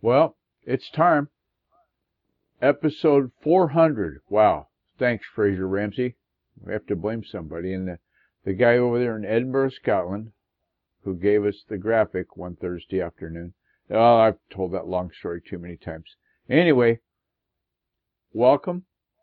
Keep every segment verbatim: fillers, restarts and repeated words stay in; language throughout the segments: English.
Well, it's time. Episode four hundred. Wow. Thanks, Fraser Ramsey. We have to blame somebody. And the, the guy over there in Edinburgh, Scotland, who gave us the graphic one Thursday afternoon. Oh, I've told that long story too many times. Anyway, welcome.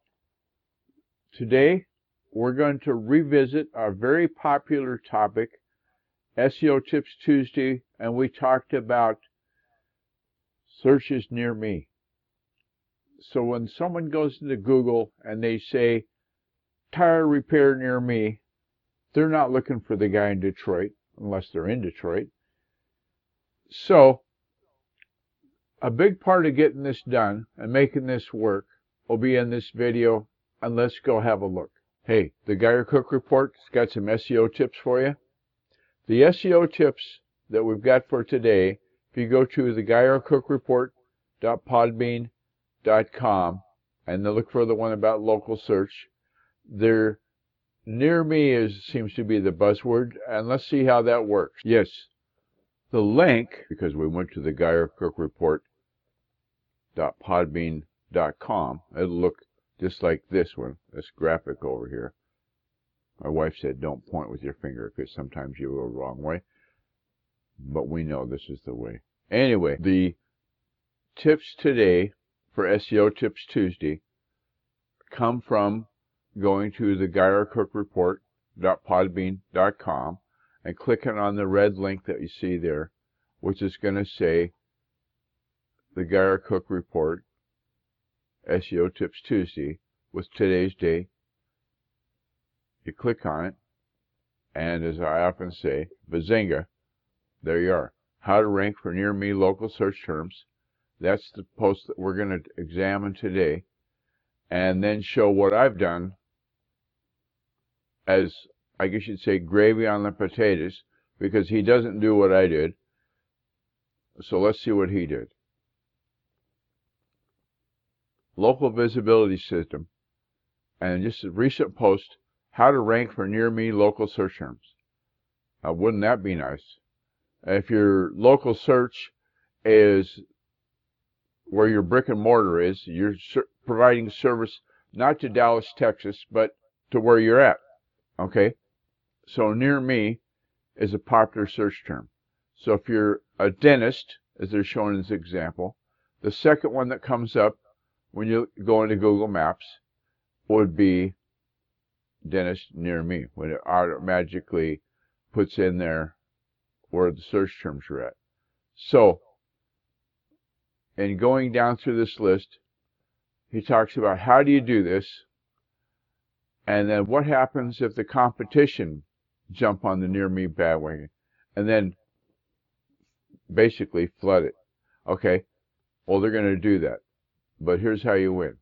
Today, we're going to revisit our very popular topic, S E O Tips Tuesday, and we talked about searches near me. So when someone goes into Google and they say, tire repair near me, they're not looking for the guy in Detroit, unless they're in Detroit. So, a big part of getting this done and making this work will be in this video, and let's go have a look. Hey, the Geyer Cook Report's got some S E O tips for you. The S E O tips that we've got for today, if you go to the geyer cook report dot podbean dot com and then look for the one about local search, there near me is seems to be the buzzword, and let's see how that works. Yes, the link, because we went to the geyer cook report dot podbean dot com, it'll look just like this one, this graphic over here. My wife said don't point with your finger because sometimes you go the wrong way, but we know this is the way. Anyway, the tips today for S E O Tips Tuesday come from going to the geyer cook report dot podbean dot com and clicking on the red link that you see there, which is going to say the Geyer Cook Report S E O Tips Tuesday with today's date. You click on it, and as I often say, bazinga, there you are. How to rank for near me local search terms. That's the post that we're going to examine today, and then show what I've done as, I guess you'd say, gravy on the potatoes, because he doesn't do what I did. So let's see what he did. Local visibility system, and just a recent post, how to rank for near me local search terms. Now, wouldn't that be nice? If your local search is where your brick and mortar is, you're providing service not to Dallas, Texas, but to where you're at. Okay? So near me is a popular search term. So if you're a dentist, as they're showing in this example, the second one that comes up when you go into Google Maps would be dentist near me, when it automatically puts in there where the search terms are at. So, in going down through this list, he talks about how do you do this, and then what happens if the competition jump on the near me bandwagon, and then basically flood it. Okay, well, they're going to do that, but here's how you win.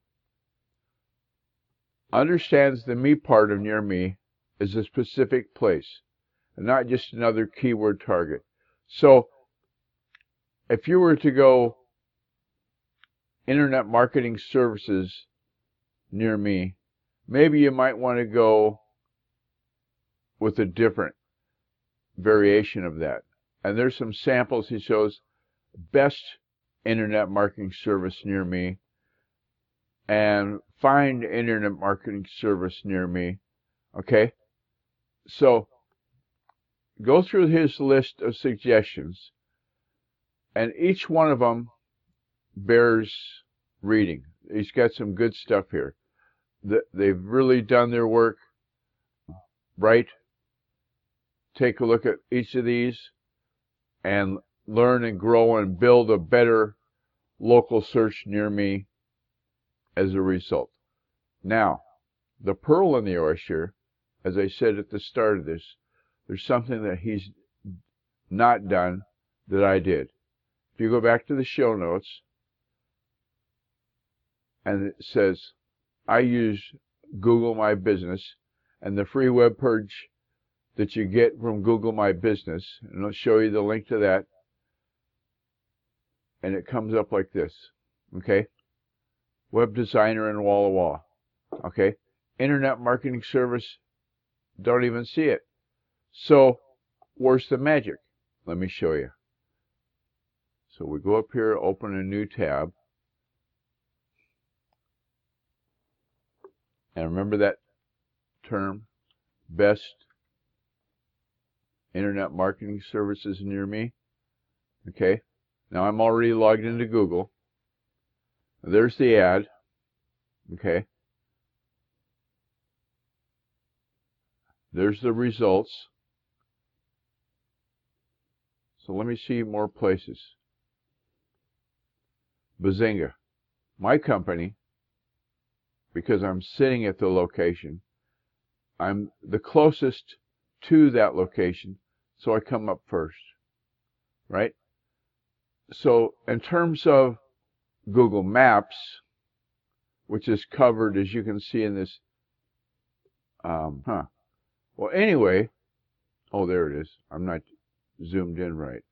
Understands the me part of near me is a specific place, and not just another keyword target. So, if you were to go internet marketing services near me, maybe you might want to go with a different variation of that. And there's some samples he shows. Best internet marketing service near me, and find internet marketing service near me. Okay? So, go through his list of suggestions, and each one of them bears reading. He's got some good stuff here. They've really done their work right. Take a look at each of these and learn and grow and build a better local search near me as a result. Now, the pearl in the oyster, as I said at the start of this, there's something that he's not done that I did. If you go back to the show notes, and it says, I use Google My Business, and the free web page that you get from Google My Business, and I'll show you the link to that, and it comes up like this, okay? Web designer in Walla Walla, okay? Internet marketing service, don't even see it. So, where's the magic? Let me show you. So we go up here, open a new tab. And remember that term, best internet marketing services near me. Okay, now I'm already logged into Google. There's the ad. Okay, there's the results. So let me see more places. Bazinga, my company, because I'm sitting at the location, I'm the closest to that location, so I come up first, right? So in terms of Google Maps, which is covered, as you can see in this, um, huh. Well, anyway, oh, there it is. I'm not zoomed in right.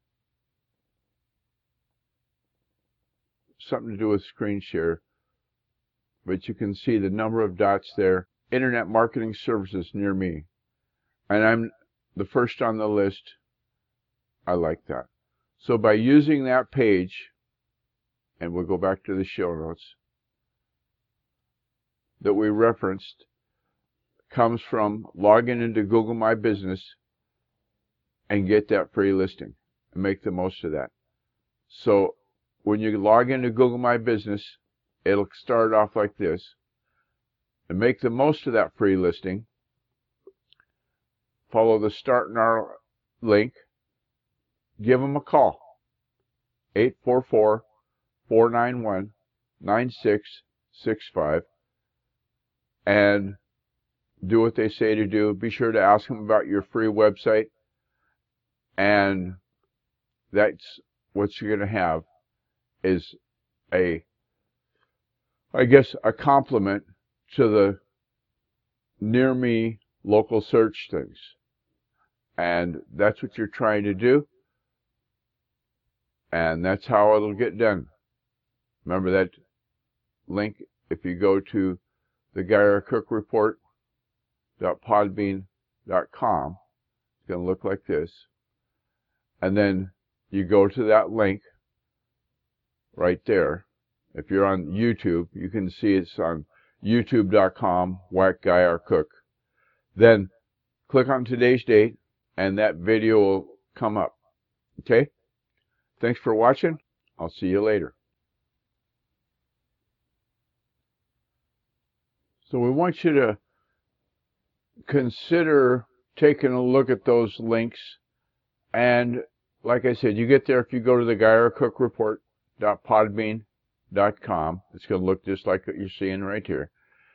Something to do with screen share, but you can see the number of dots there. Internet marketing services near me, and I'm the first on the list. I like that. So by using that page, and we'll go back to the show notes that we referenced, comes from logging into Google My Business and get that free listing and make the most of that. So when you log into Google My Business, it'll start off like this. And make the most of that free listing. Follow the Start Now link. Give them a call. eight four four, four nine one, nine six six five. And do what they say to do. Be sure to ask them about your free website. And that's what you're going to have is a, I guess, a compliment to the near me local search things. And that's what you're trying to do. And that's how it'll get done. Remember that link, if you go to the Geyer Cook Report dot podbean dot com, it's going to look like this. And then you go to that link right there. If you're on YouTube, you can see it's on youtube dot com, Whack Geyer Cook. Then click on today's date, and that video will come up. Okay? Thanks for watching. I'll see you later. So we want you to consider taking a look at those links. And like I said, you get there if you go to the Geyer Cook Report dot podbean dot com. It's going to look just like what you're seeing right here.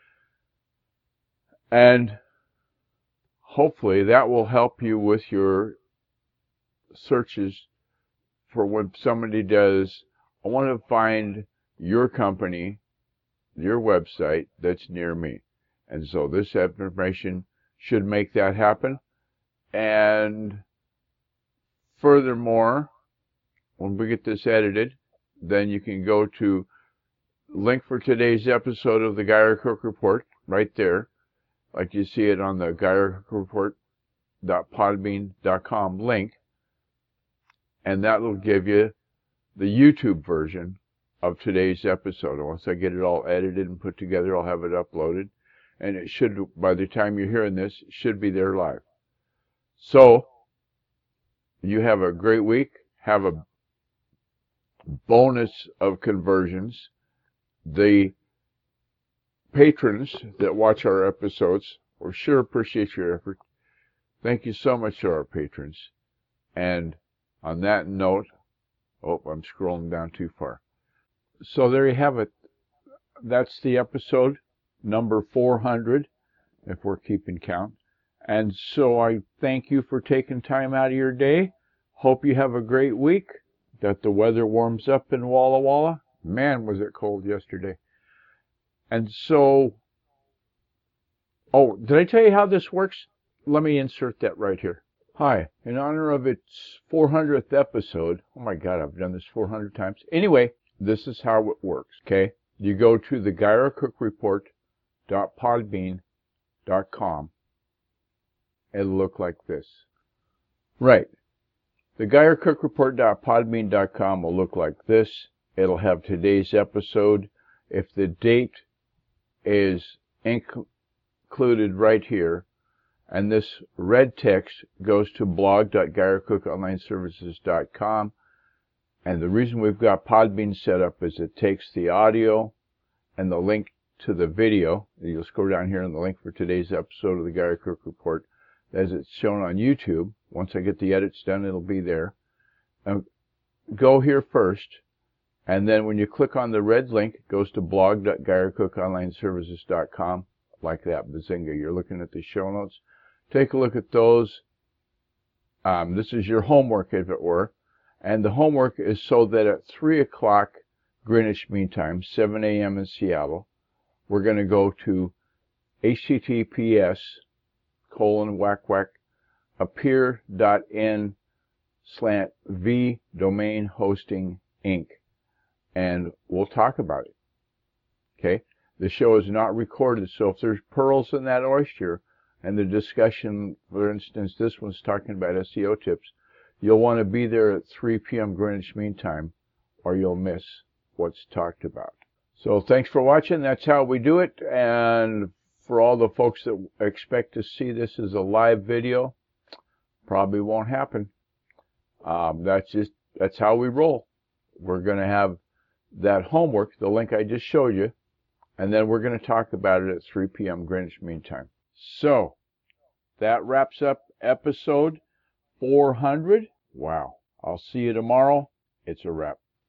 And hopefully that will help you with your searches for when somebody does, I want to find your company, your website that's near me. And so this information should make that happen. And furthermore, when we get this edited, then you can go to link for today's episode of the Geyer Cook Report right there, like you see it on the Geyer Cook Report dot podbean dot com link, and that will give you the YouTube version of today's episode. Once I get it all edited and put together, I'll have it uploaded, and it should, by the time you're hearing this, it should be there live. So you have a great week. Have a bonus of conversions. The patrons that watch our episodes will sure appreciate your effort. Thank you so much to our patrons. And on that note, oh, I'm scrolling down too far. So there you have it. That's the episode number four hundred, if we're keeping count. And so I thank you for taking time out of your day. Hope you have a great week, that the weather warms up in Walla Walla. Man, was it cold yesterday. And so, oh, did I tell you how this works? Let me insert that right here. Hi, in honor of its four hundredth episode, oh my God, I've done this four hundred times. Anyway, this is how it works, okay? You go to the Geyer Cook Report dot podbean dot com. It'll look like this. Right. The Geyer Cook Report dot podbean dot com will look like this. It'll have today's episode. If the date is inc included right here, and this red text goes to blog dot geyer cook online services dot com. And the reason we've got Podbean set up is it takes the audio and the link to the video. You'll scroll down here on the link for today's episode of the Geyer Cook Report as it's shown on YouTube. Once I get the edits done, it'll be there. Now, go here first, and then when you click on the red link, it goes to blog dot geyer cook online services dot com. Like that, bazinga. You're looking at the show notes. Take a look at those. Um, this is your homework, if it were. And the homework is so that at three o'clock Greenwich Mean Time, seven A M in Seattle, we're going to go to H T T P S colon whack whack appear dot N slant V domain hosting inc. And we'll talk about it. Okay? The show is not recorded, so if there's pearls in that oyster, and the discussion, for instance, this one's talking about S E O tips, you'll want to be there at three P M Greenwich Mean Time, or you'll miss what's talked about. So thanks for watching. That's how we do it. And for all the folks that expect to see this as a live video, probably won't happen. Um, that's just that's how we roll. We're going to have that homework, the link I just showed you, and then we're going to talk about it at three P M Greenwich Mean Time. So that wraps up episode four hundred. Wow. I'll see you tomorrow. It's a wrap.